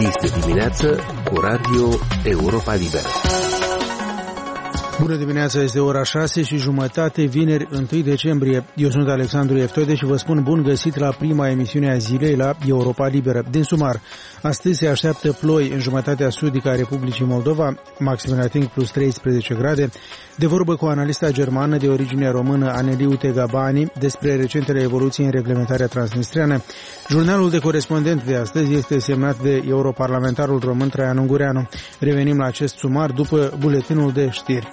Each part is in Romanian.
Este dimineață cu Radio Europa Liberă. Bună dimineața, este ora 6:30, vineri 1 decembrie. Eu sunt Alexandru Eftode și vă spun bun găsit la prima emisiune a zilei la Europa Liberă. Din sumar, astăzi se așteaptă ploi în jumătatea sudică a Republicii Moldova, maximele ating plus 13 grade. De vorbă cu analista germană de origine română Aneliu Tegabani despre recentele evoluții în reglementarea transnistreană. Jurnalul de corespondent de astăzi este semnat de europarlamentarul român Traian Ungureanu. Revenim la acest sumar după buletinul de știri.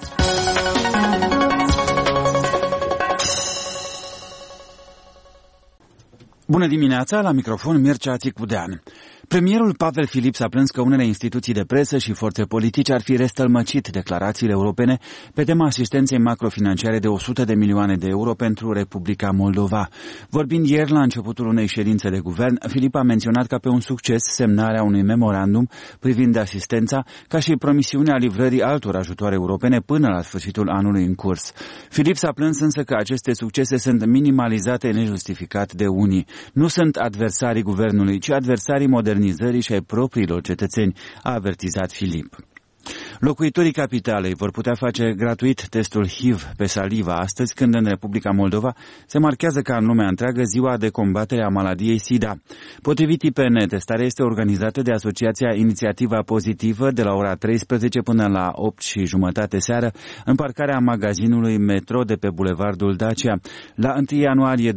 Bună dimineața, la microfon Mircea Țicudean. Premierul Pavel Filip s-a plâns că unele instituții de presă și forțe politice ar fi restălmăcit declarațiile europene pe tema asistenței macrofinanciare de 100 de milioane de euro pentru Republica Moldova. Vorbind ieri la începutul unei ședințe de guvern, Filip a menționat ca pe un succes semnarea unui memorandum privind asistența, ca și promisiunea livrării altor ajutoare europene până la sfârșitul anului în curs. Filip s-a plâns însă că aceste succese sunt minimalizate nejustificat de unii. Nu sunt adversarii guvernului, ci adversarii modernizării și ai propriilor cetățeni, a avertizat Filip. Locuitorii capitalei vor putea face gratuit testul HIV pe salivă astăzi, când în Republica Moldova se marchează ca în lumea întreagă ziua de combatere a maladiei SIDA. Potrivit IPN, testarea este organizată de Asociația Inițiativa Pozitivă de la ora 13 până la 8:30 seară în parcarea magazinului Metro de pe Bulevardul Dacia. La 1 ianuarie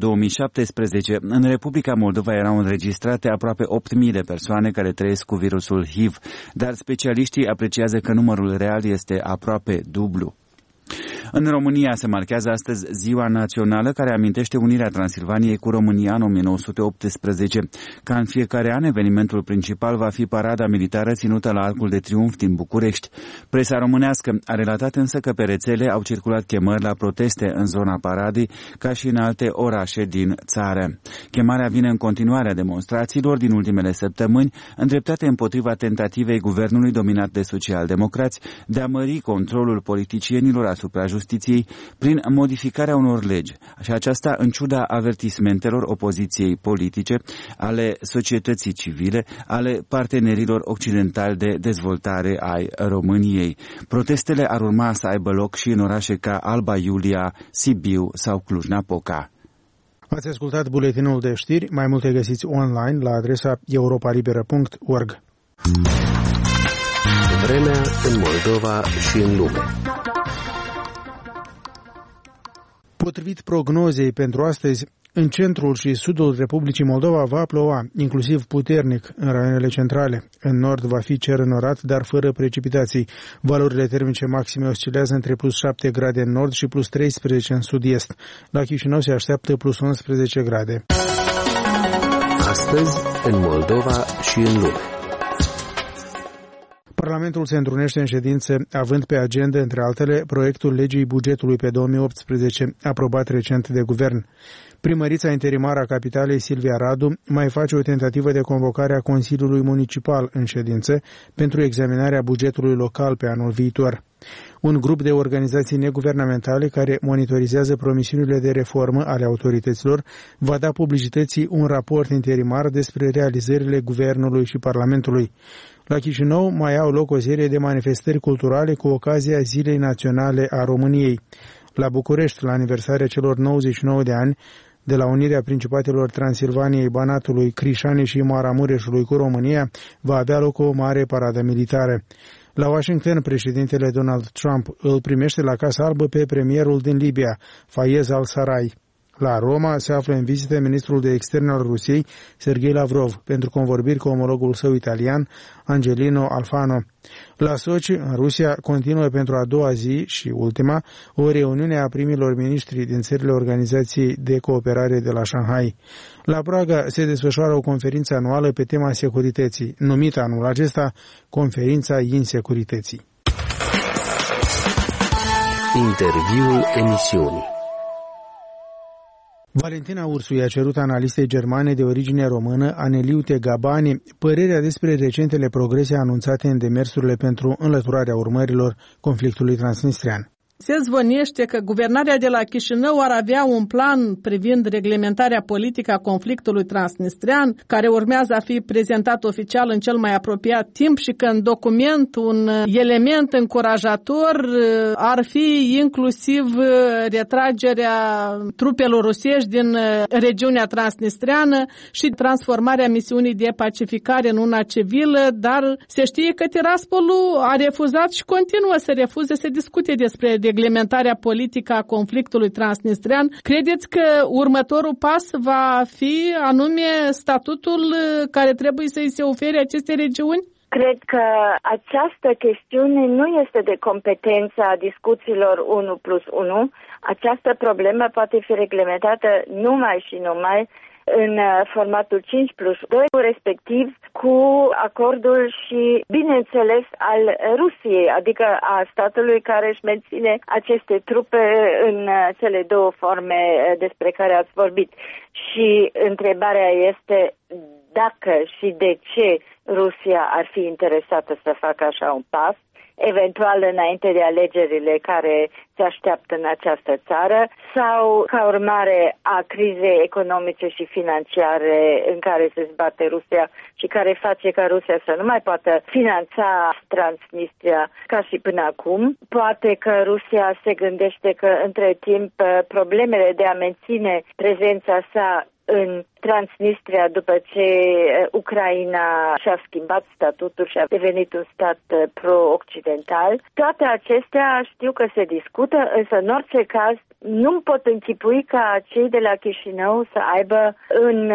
2017, în Republica Moldova erau înregistrate aproape 8.000 de persoane care trăiesc cu virusul HIV, dar specialiștii apreciază că numărul real este aproape dublu. În România se marchează astăzi Ziua Națională, care amintește unirea Transilvaniei cu România în 1918. Ca în fiecare an, evenimentul principal va fi parada militară ținută la Arcul de Triunf din București. Presa românească a relatat însă că pe rețele au circulat chemări la proteste în zona paradei, ca și în alte orașe din țară. Chemarea vine în continuarea demonstrațiilor din ultimele săptămâni, îndreptate împotriva tentativei guvernului dominat de socialdemocrați de a mări controlul politicienilor asupra justiției prin modificarea unor legi, și aceasta în ciuda avertismentelor opoziției politice, ale societății civile, ale partenerilor occidentali de dezvoltare ai României. Protestele ar urma să aibă loc și în orașe ca Alba Iulia, Sibiu sau Cluj-Napoca. Ați ascultat buletinul de știri, mai multe găsiți online la adresa europalibera.org. Vremea în Moldova și în lume. Potrivit prognozei pentru astăzi, în centrul și sudul Republicii Moldova va ploua, inclusiv puternic în raioanele centrale. În nord va fi cer înorat, dar fără precipitații. Valorile termice maxime oscilează între plus 7 grade în nord și plus 13 în sud-est. La Chișinău se așteaptă plus 11 grade. Astăzi, în Moldova și în lume. Parlamentul se întrunește în ședință, având pe agenda, între altele, proiectul legii bugetului pe 2018, aprobat recent de guvern. Primărița interimară a capitalei, Silvia Radu, mai face o tentativă de convocare a Consiliului Municipal în ședință pentru examinarea bugetului local pe anul viitor. Un grup de organizații neguvernamentale care monitorizează promisiunile de reformă ale autorităților va da publicității un raport interimar despre realizările guvernului și Parlamentului. La Chișinău mai au loc o serie de manifestări culturale cu ocazia Zilei Naționale a României. La București, la aniversarea celor 99 de ani de la unirea Principatelor Transilvaniei, Banatului, Crișanei și Maramureșului cu România, va avea loc o mare paradă militară. La Washington, președintele Donald Trump îl primește la Casa Albă pe premierul din Libia, Fayez al-Sarraj. La Roma se află în vizită ministrul de externe al Rusiei, Sergei Lavrov, pentru convorbiri cu omologul său italian, Angelino Alfano. La Sochi, în Rusia, continuă pentru a doua zi și ultima o reuniune a primilor miniștri din țările Organizației de Cooperare de la Shanghai. La Praga se desfășoară o conferință anuală pe tema securității, numită anul acesta Conferința Insecurității. Interviul emisiunii. Valentina Ursu i-a cerut analistei germane de origine română, Aneliu Tegabani, părerea despre recentele progrese anunțate în demersurile pentru înlăturarea urmărilor conflictului transnistrean. Se zvonește că guvernarea de la Chișinău ar avea un plan privind reglementarea politică a conflictului transnistrean, care urmează a fi prezentat oficial în cel mai apropiat timp și că în document un element încurajator ar fi inclusiv retragerea trupelor rusești din regiunea transnistreană și transformarea misiunii de pacificare în una civilă, dar se știe că Tiraspolul a refuzat și continuă să refuze să discute despre reglementarea politică a conflictului transnistrean. Credeți că următorul pas va fi anume statutul care trebuie să-i se ofere aceste regiuni? Cred că această chestiune nu este de competența discuțiilor 1+1. Această problemă poate fi reglementată numai și numai în formatul 5+2, respectiv cu acordul și, bineînțeles, al Rusiei, adică a statului care își menține aceste trupe în cele două forme despre care ați vorbit. Și întrebarea este dacă și de ce Rusia ar fi interesată să facă așa un pas, eventual înainte de alegerile care se așteaptă în această țară sau ca urmare a crizei economice și financiare în care se zbate Rusia și care face ca Rusia să nu mai poată finanța Transnistria ca și până acum. Poate că Rusia se gândește că între timp problemele de a menține prezența sa în Transnistria după ce Ucraina și-a schimbat statutul și a devenit un stat pro-occidental. Toate acestea știu că se discută, însă în orice caz nu pot închipui ca cei de la Chișinău să aibă în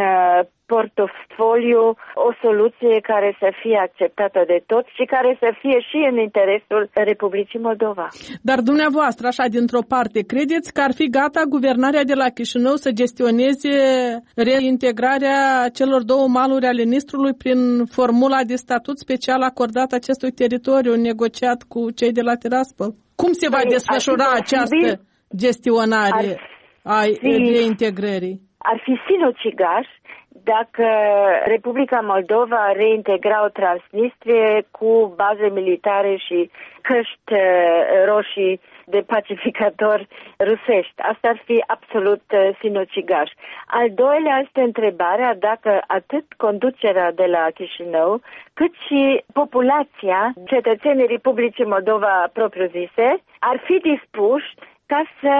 portofoliu o soluție care să fie acceptată de toți și care să fie și în interesul Republicii Moldova. Dar dumneavoastră, așa dintr-o parte, credeți că ar fi gata guvernarea de la Chișinău să gestioneze reintegrarea celor două maluri ale Nistrului prin formula de statut special acordat acestui teritoriu negociat cu cei de la Tiraspol? Cum se va desfășura această gestionare a reintegrării? Ar fi sinucigaș dacă Republica Moldova reintegra o Transnistrie cu baze militare și căști roșii de pacificatori rusești. Asta ar fi absolut sinucigaș. Al doilea este întrebarea dacă atât conducerea de la Chișinău, cât și populația, cetățenii Republicii Moldova propriu-zise, ar fi dispuși ca să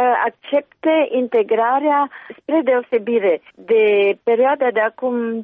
accepte integrarea spre deosebire de perioada de acum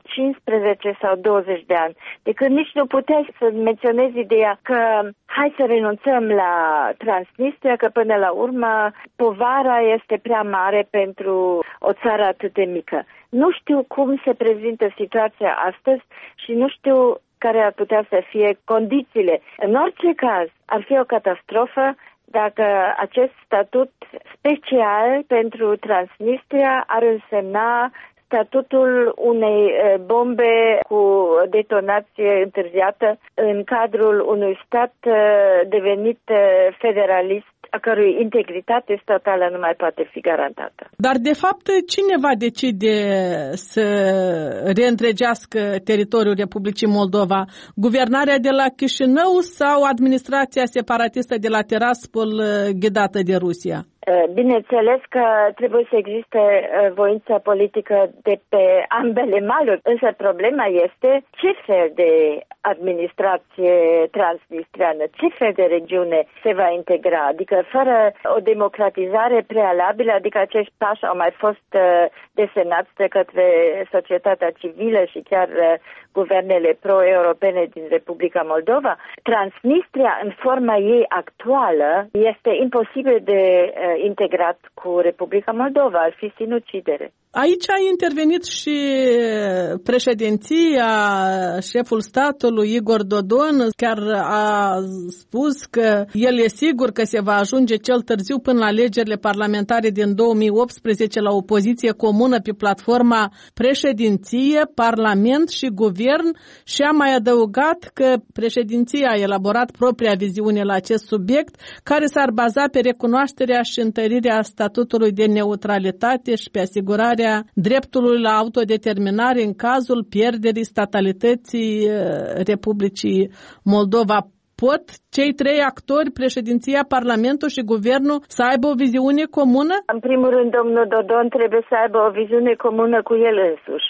15 sau 20 de ani. De când nici nu puteai să menționezi ideea că hai să renunțăm la Transnistria, că până la urmă povara este prea mare pentru o țară atât de mică. Nu știu cum se prezintă situația astăzi și nu știu care ar putea să fie condițiile. În orice caz, ar fi o catastrofă dacă acest statut special pentru Transnistria ar însemna statutul unei bombe cu detonație întârziată în cadrul unui stat devenit federalist, a cărui integritate statală nu mai poate fi garantată. Dar, de fapt, cine va decide să reîntregească teritoriul Republicii Moldova? Guvernarea de la Chișinău sau administrația separatistă de la Tiraspol ghidată de Rusia? Bineînțeles că trebuie să existe voința politică de pe ambele maluri, însă problema este ce fel de administrație transnistriană, ce fel de regiune se va integra, adică fără o democratizare prealabilă, adică acești pași au mai fost desenați de către societatea civilă și chiar guvernele pro-europene din Republica Moldova. Transnistria, în forma ei actuală, este imposibil de integrat cu Republica Moldova, ar fi sinucidere. Aici a intervenit și președinția, șeful statului Igor Dodon, chiar a spus că el e sigur că se va ajunge cel târziu până la alegerile parlamentare din 2018 la o poziție comună pe platforma președinție, parlament și guvern și a mai adăugat că președinția a elaborat propria viziune la acest subiect, care s-ar baza pe recunoașterea și întărirea statutului de neutralitate și pe asigurarea dreptului la autodeterminare în cazul pierderii statalității Republicii Moldova. Pot cei trei actori, președinția, Parlamentul și Guvernul, să aibă o viziune comună? În primul rând, domnul Dodon trebuie să aibă o viziune comună cu el însuși.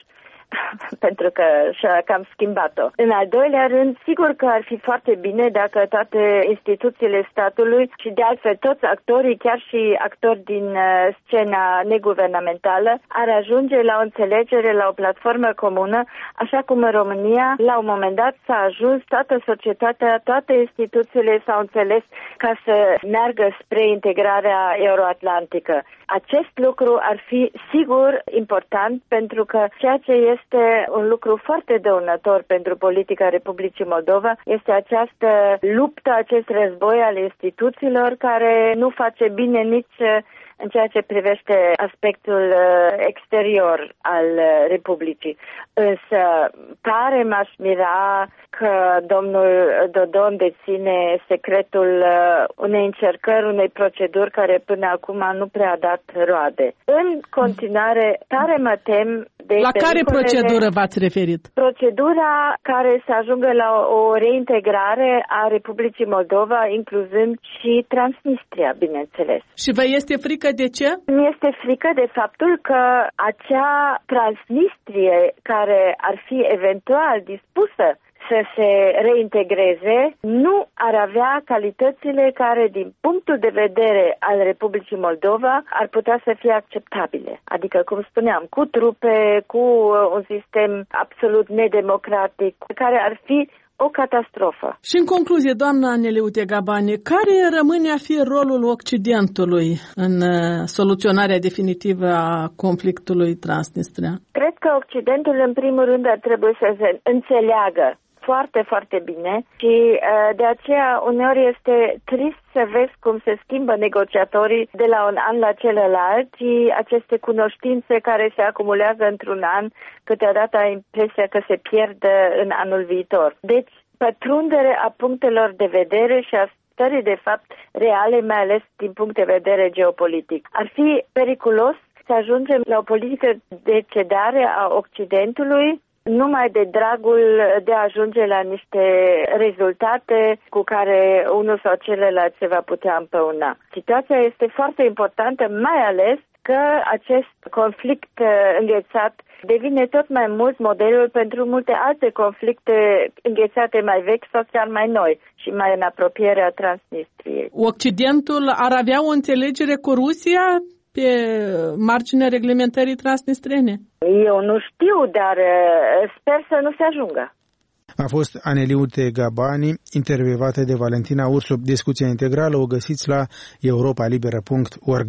Pentru că și-a cam schimbat-o. În al doilea rând, sigur că ar fi foarte bine dacă toate instituțiile statului și de altfel toți actorii, chiar și actori din scena neguvernamentală, ar ajunge la o înțelegere, la o platformă comună, așa cum în România, la un moment dat, s-a ajuns, toată societatea, toate instituțiile s-au înțeles ca să meargă spre integrarea euroatlantică. Acest lucru ar fi sigur important pentru că ceea ce este un lucru foarte dăunător pentru politica Republicii Moldova este această luptă, acest război al instituțiilor care nu face bine nici în ceea ce privește aspectul exterior al Republicii. Însă tare m-aș mira că domnul Dodon deține secretul unei încercări, unei proceduri care până acum nu prea a dat roade. În continuare, tare mă tem de... La care procedură v-ați referit? Procedura care să ajungă la o reintegrare a Republicii Moldova, incluzând și Transnistria, bineînțeles. Și vă este frică de ce? Mi este frică de faptul că acea Transnistrie care ar fi eventual dispusă să se reintegreze, nu ar avea calitățile care, din punctul de vedere al Republicii Moldova, ar putea să fie acceptabile. Adică, cum spuneam, cu trupe, cu un sistem absolut nedemocratic, care ar fi o catastrofă. Și în concluzie, doamna Aneliute Gabani, care rămâne a fi rolul Occidentului în soluționarea definitivă a conflictului transnistrean? Cred că Occidentul, în primul rând, ar trebui să se înțeleagă foarte, foarte bine și de aceea uneori este trist să vezi cum se schimbă negociatorii de la un an la celălalt și aceste cunoștințe care se acumulează într-un an, câteodată ai impresia că se pierd în anul viitor. Deci, pătrundere a punctelor de vedere și a stării de fapt reale, mai ales din punct de vedere geopolitic. Ar fi periculos să ajungem la o politică de cedare a Occidentului numai de dragul de a ajunge la niște rezultate cu care unul sau celălalt se va putea împăuna. Situația este foarte importantă, mai ales că acest conflict înghețat devine tot mai mult modelul pentru multe alte conflicte înghețate mai vechi sau chiar mai noi și mai în apropierea Transnistriei. Occidentul ar avea o înțelegere cu Rusia pe marginea reglementării transnistrene? Eu nu știu, dar sper să nu se ajungă. A fost Aneliute Gabani, intervievată de Valentina Ursu. Discuția integrală o găsiți la europalibera.org.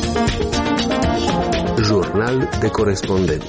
Jurnal de corespondent.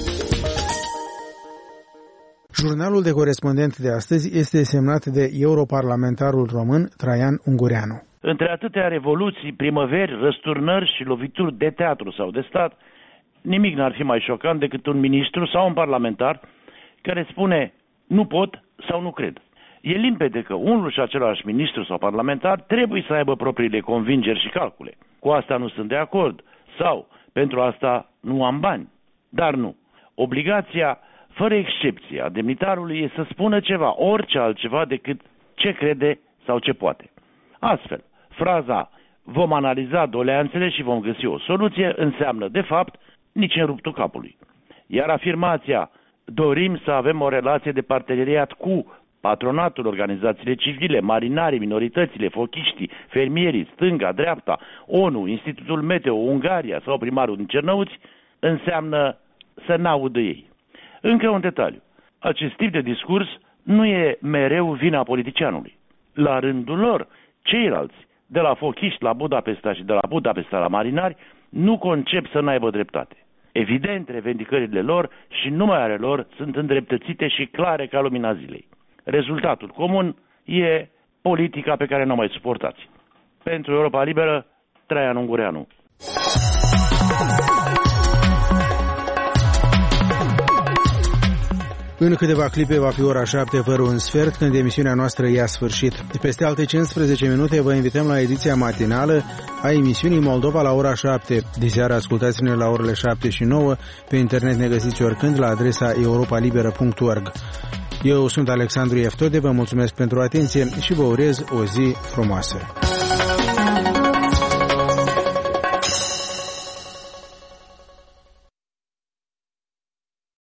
Jurnalul de corespondent de astăzi este semnat de europarlamentarul român Traian Ungureanu. Între atâtea revoluții, primăveri, răsturnări și lovituri de teatru sau de stat, nimic n-ar fi mai șocant decât un ministru sau un parlamentar care spune nu pot sau nu cred. E limpede că unul și același ministru sau parlamentar trebuie să aibă propriile convingeri și calcule. Cu asta nu sunt de acord sau pentru asta nu am bani. Dar nu. Obligația, fără excepție, a demnitarului e să spună ceva, orice altceva decât ce crede sau ce poate. Astfel, fraza vom analiza doleanțele și vom găsi o soluție înseamnă, de fapt, nici în ruptul capului. Iar afirmația dorim să avem o relație de parteneriat cu patronatul, organizațiile civile, marinarii, minoritățile, fochiștii, fermierii, stânga, dreapta, ONU, Institutul Meteo, Ungaria sau primarul din Cernăuți, înseamnă să n-audă ei. Încă un detaliu. Acest tip de discurs nu e mereu vina politicianului. La rândul lor, ceilalți, de la fochiști la Budapesta și de la Budapesta la marinari, nu concep să n-aibă dreptate. Evident, revendicările lor și numai ale lor sunt îndreptățite și clare ca lumina zilei. Rezultatul comun e politica pe care nu o mai suportați. Pentru Europa Liberă, Traian Ungureanu. În câteva clipe va fi ora 7 fără un sfert, când emisiunea noastră ia sfârșit. Peste alte 15 minute vă invităm la ediția matinală a emisiunii Moldova la ora 7. Diseară ascultați-ne la orele 7 și 9. Pe internet ne găsiți oricând la adresa europalibera.org. Eu sunt Alexandru Eftode, vă mulțumesc pentru atenție și vă urez o zi frumoasă.